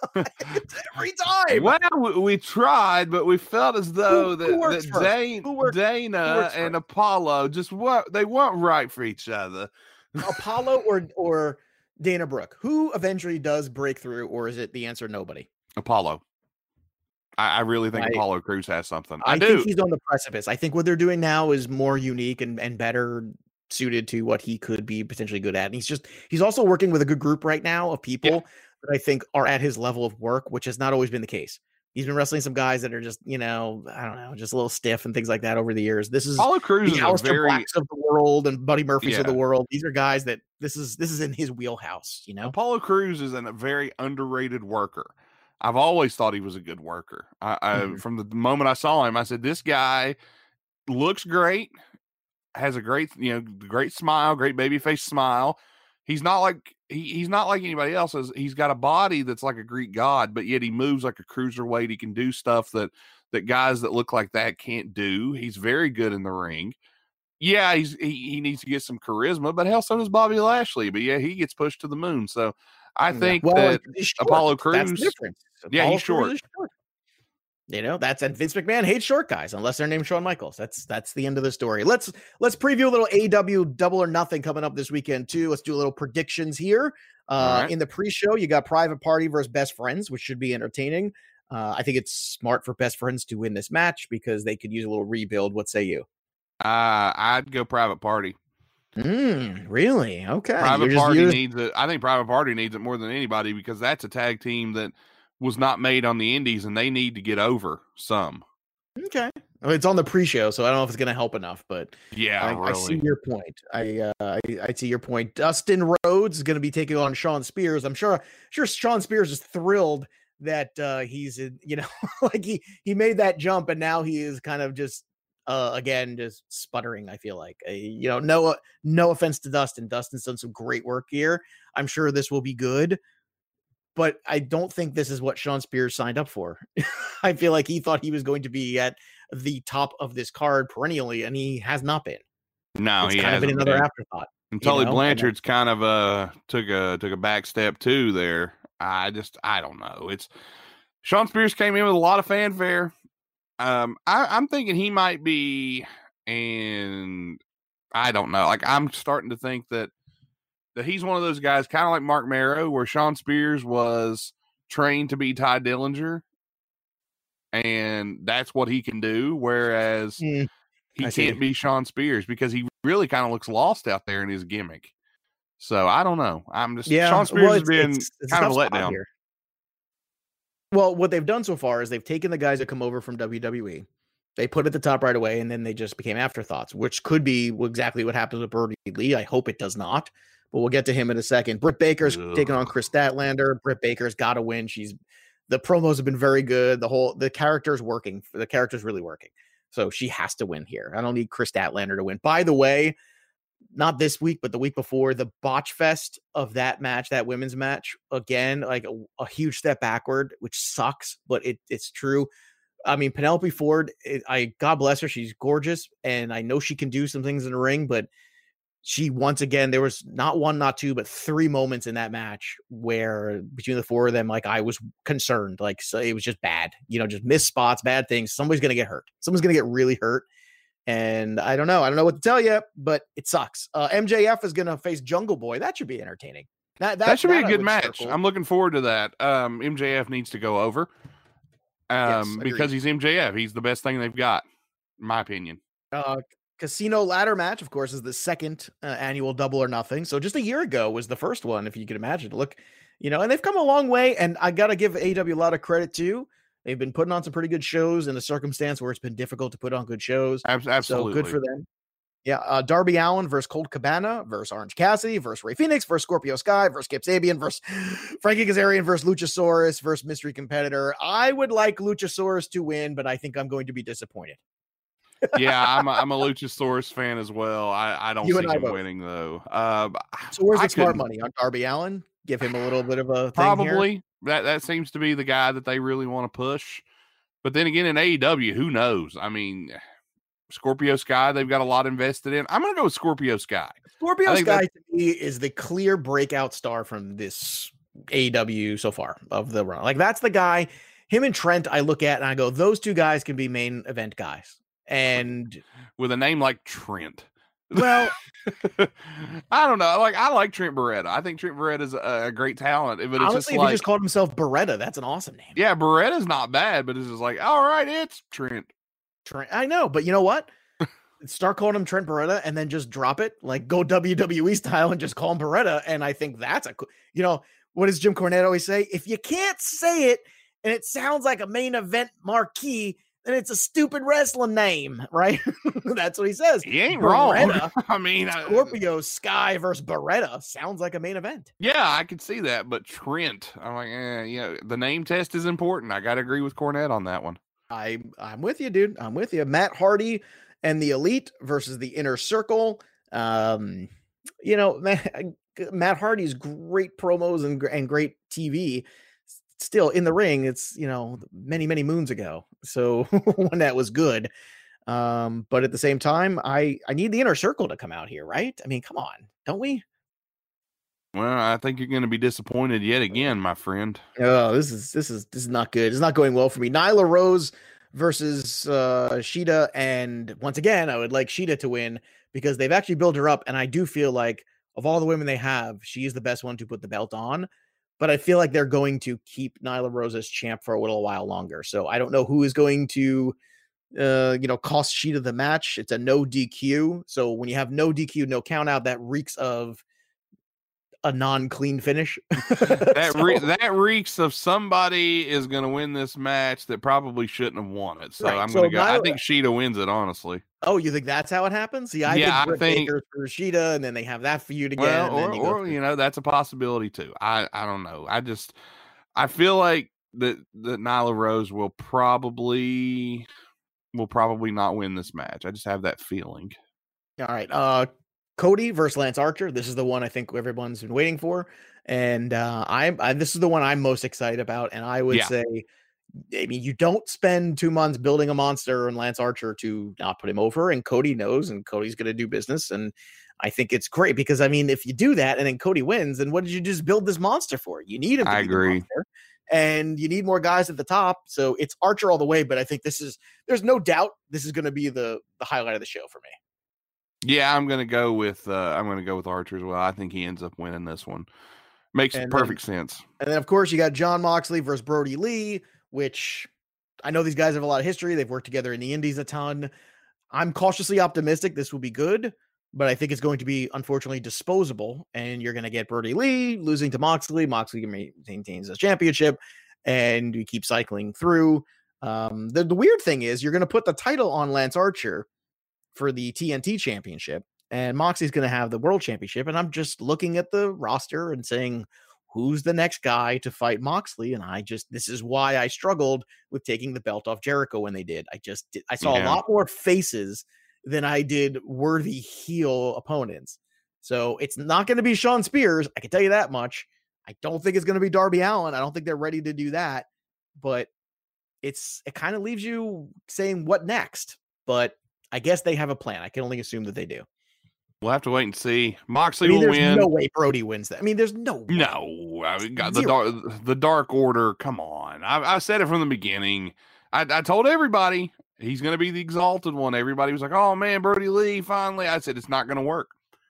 Every time. Well, we, we tried, but we felt as though who, that, who that Dane, who Dana who and Apollo just weren't, they weren't right for each other. Apollo or or Dana Brooke, who eventually does break through, or is it the answer nobody? Apollo. I, I really think I, Apollo Crews has something. I, I do. think he's on the precipice. I think what they're doing now is more unique and, and better suited to what he could be potentially good at. And he's just, he's also working with a good group right now of people yeah. that I think are at his level of work, which has not always been the case. He's been wrestling some guys that are just, you know, I don't know, just a little stiff and things like that over the years. This is Apollo Crews the Aleister very... Blacks of the world and Buddy Murphys yeah. of the world. These are guys that this is, this is in his wheelhouse, you know? Apollo Crews is a very underrated worker. I've always thought he was a good worker. I, I mm-hmm. From the moment I saw him, I said, this guy looks great, has a great, you know, great smile, great baby face smile. He's not like he, he's not like anybody else. He's got a body that's like a Greek god, but yet he moves like a cruiserweight. He can do stuff that that guys that look like that can't do. He's very good in the ring. Yeah, he's he, he needs to get some charisma, but hell, so does Bobby Lashley. But yeah, he gets pushed to the moon. So I think yeah. well, that Apollo Crews, that's different. Yeah, Apollo he's short. short. You know, that's and Vince McMahon hates short guys unless they're named Shawn Michaels. That's that's the end of the story. Let's let's preview a little A E W Double or Nothing coming up this weekend too. Let's do a little predictions here. Uh, right. In the pre-show, you got Private Party versus Best Friends, which should be entertaining. Uh, I think it's smart for Best Friends to win this match because they could use a little rebuild. What say you? Uh, I'd go Private Party. Mm, really? Okay. Private just, Party just... needs it. I think Private Party needs it more than anybody because that's a tag team that was not made on the indies and they need to get over some. Okay. I mean, it's on the pre-show, so I don't know if it's going to help enough, but yeah, I, really. I see your point. I, uh, I I see your point. Dustin Rhodes is going to be taking on Shawn Spears. I'm sure sure Shawn Spears is thrilled that uh, he's in, you know, like he he made that jump and now he is kind of just uh, again just sputtering. I feel like uh, you know, no no offense to Dustin. Dustin's done some great work here. I'm sure this will be good. But I don't think this is what Shawn Spears signed up for. I feel like he thought he was going to be at the top of this card perennially, and he has not been. No, it's he kind hasn't of been another been. afterthought. And Tully Blanchard's then, kind of uh took a took a back step too there. I just I don't know. It's Shawn Spears came in with a lot of fanfare. Um, I, I'm thinking he might be, and I don't know. Like I'm starting to think that. That he's one of those guys, kind of like Mark Marrow, where Shawn Spears was trained to be Ty Dillinger, and that's what he can do, whereas mm, he I can't see. be Shawn Spears because he really kind of looks lost out there in his gimmick. So I don't know. I'm just yeah, Shawn Spears well, has been it's, it's kind of a letdown. Here. Well, what they've done so far is they've taken the guys that come over from W W E, they put at the top right away, and then they just became afterthoughts, which could be exactly what happens with Brody Lee. I hope it does not. But we'll get to him in a second. Britt Baker's Ugh. taking on Chris Statlander. Britt Baker's got to win. She's the promos have been very good. The whole the character's working. The character's really working. So she has to win here. I don't need Chris Statlander to win. By the way, not this week, but the week before, the botch fest of that match, that women's match, again, like a, a huge step backward, which sucks, but it it's true. I mean, Penelope Ford, it, I God bless her. She's gorgeous, and I know she can do some things in the ring, but she, once again, there was not one, not two, but three moments in that match where between the four of them, like I was concerned, like so it was just bad, you know, just missed spots, bad things. Somebody's going to get hurt. Someone's going to get really hurt. And I don't know. I don't know what to tell you, but it sucks. Uh, M J F is going to face Jungle Boy. That should be entertaining. That, that, that should that be a good match. Circle. I'm looking forward to that. Um, M J F needs to go over um, yes, because he's M J F. He's the best thing they've got, in my opinion. Uh, Casino Ladder match, of course, is the second uh, annual Double or Nothing. So just a year ago was the first one, if you could imagine. Look, you know, and they've come a long way. And I got to give A E W a lot of credit too. They've been putting on some pretty good shows in a circumstance where it's been difficult to put on good shows. Absolutely. So good for them. Yeah. Uh, Darby Allin versus Colt Cabana versus Orange Cassidy versus Ray Phoenix versus Scorpio Sky versus Kip Sabian versus Frankie Kazarian versus Luchasaurus versus Mystery Competitor. I would like Luchasaurus to win, but I think I'm going to be disappointed. yeah, I'm a, I'm a Luchasaurus fan as well. I, I don't you see him both. winning though. Uh, so where's the I smart money on Darby Allin? Give him a little bit of a probably here? that that seems to be the guy that they really want to push. But then again, in A E W, who knows? I mean, Scorpio Sky, they've got a lot invested in. I'm going to go with Scorpio Sky. Scorpio Sky to me is the clear breakout star from this A E W so far of the run. Like that's the guy. Him and Trent, I look at and I go, those two guys can be main event guys. And with a name like Trent, well, I don't know. Like I like Trent Beretta. I think Trent Beretta is a, a great talent. But it's honestly, just if like, he just called himself Beretta, that's an awesome name. Yeah, Beretta's not bad, but it's just like, all right, it's Trent. Trent. I know, but you know what? Start calling him Trent Beretta, and then just drop it, like go W W E style, and just call him Beretta. And I think that's a, you know, what does Jim Cornette always say? If you can't say it, and it sounds like a main event marquee, and it's a stupid wrestling name, right? That's what he says. He ain't wrong. Beretta, I mean, Scorpio Sky versus Beretta sounds like a main event. Yeah, I could see that, but Trent, I'm like, eh, yeah, the name test is important. I got to agree with Cornette on that one. I, I'm with you, dude. I'm with you. Matt Hardy and the Elite versus the Inner Circle. Um, you know, Matt, Matt Hardy's great promos and, and great T V. Still in the ring, it's, you know, many, many moons ago. So when that was good. Um, but at the same time, I, I need the Inner Circle to come out here, right? I mean, come on, don't we? Well, I think you're going to be disappointed yet again, my friend. Oh, this is this is this is not good. It's not going well for me. Nyla Rose versus uh, Shida, and once again, I would like Shida to win because they've actually built her up, and I do feel like of all the women they have, she is the best one to put the belt on. But I feel like they're going to keep Nyla Rose as champ for a little while longer. So I don't know who is going to, uh, you know, cost Shida the match. It's a no D Q. So when you have no D Q, no count out, that reeks of a non-clean finish. that so, re- that reeks of somebody is going to win this match that probably shouldn't have won it. So right. I'm going to so go. Nyla, I think Shida wins it, honestly. Oh, you think that's how it happens? See, I yeah, think I think for Shida, and then they have that feud again. Well, and then or, you, or you know, that's a possibility too. I, I don't know. I just I feel like that that Nyla Rose will probably will probably not win this match. I just have that feeling. All right. Uh Cody versus Lance Archer. This is the one I think everyone's been waiting for. And uh I, I this is the one I'm most excited about. And I would yeah. say, I mean, you don't spend two months building a monster and Lance Archer to not put him over. And Cody knows, and Cody's going to do business. And I think it's great because, I mean, if you do that and then Cody wins, then what did you just build this monster for? You need him to I be agree. The monster, and you need more guys at the top. So it's Archer all the way. But I think this is, there's no doubt this is going to be the, the highlight of the show for me. Yeah, I'm going to go with, uh, I'm going to go with Archer as well. I think he ends up winning this one. Makes and perfect then, sense. And then, of course, you got Jon Moxley versus Brody Lee, which I know these guys have a lot of history. They've worked together in the Indies a ton. I'm cautiously optimistic this will be good, but I think it's going to be, unfortunately, disposable. And you're going to get Brody Lee losing to Moxley. Moxley maintains the championship, and we keep cycling through. Um, the, the weird thing is you're going to put the title on Lance Archer for the T N T championship, and Moxley's going to have the world championship. And I'm just looking at the roster and saying, who's the next guy to fight Moxley? And I just, this is why I struggled with taking the belt off Jericho when they did. I just did. I saw yeah. a lot more faces than I did worthy heel opponents. So it's not going to be Shawn Spears. I can tell you that much. I don't think it's going to be Darby Allin. I don't think they're ready to do that, but it's, it kind of leaves you saying what next, but I guess they have a plan. I can only assume that they do. We'll have to wait and see. Moxley I mean, will there's win. No way Brody wins that. I mean, there's no way. No. I mean, God, the dark, the Dark Order. Come on. I, I said it from the beginning. I, I told everybody he's going to be the exalted one. Everybody was like, "Oh man, Brody Lee finally." I said it's not going to work.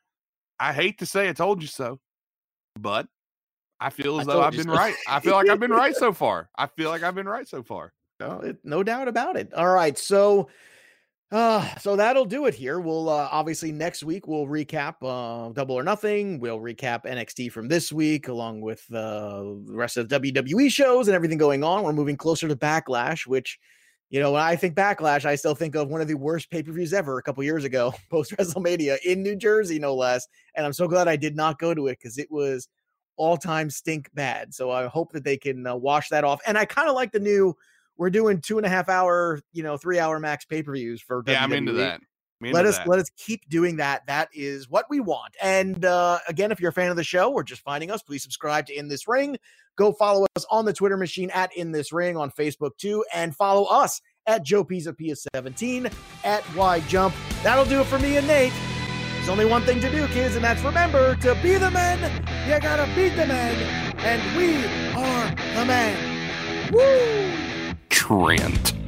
I hate to say I told you so, but I feel as I though I've been so. right. I feel like I've been right so far. I feel like I've been right so far. No, it, no doubt about it. All right, so. Uh, so that'll do it here. We'll uh, obviously next week we'll recap uh, Double or Nothing. We'll recap N X T from this week along with uh, the rest of the W W E shows and everything going on. We're moving closer to Backlash, which, you know, when I think Backlash, I still think of one of the worst pay-per-views ever a couple years ago, post-WrestleMania in New Jersey, no less. And I'm so glad I did not go to it because it was all-time stink bad. So I hope that they can uh, wash that off. And I kind of like the new... We're doing two and a half hour, you know, three hour max pay-per-views for yeah, W W E. I'm into that. I'm into let us that. let us keep doing that. That is what we want. And uh, again, if you're a fan of the show or just finding us, please subscribe to In This Ring. Go follow us on the Twitter machine at In This Ring, on Facebook too, and follow us at Joe Pizzapia seventeen at Y Jump. That'll do it for me and Nate. There's only one thing to do, kids, and that's remember to be the men. You gotta beat the men, and we are the men. Woo! Trent.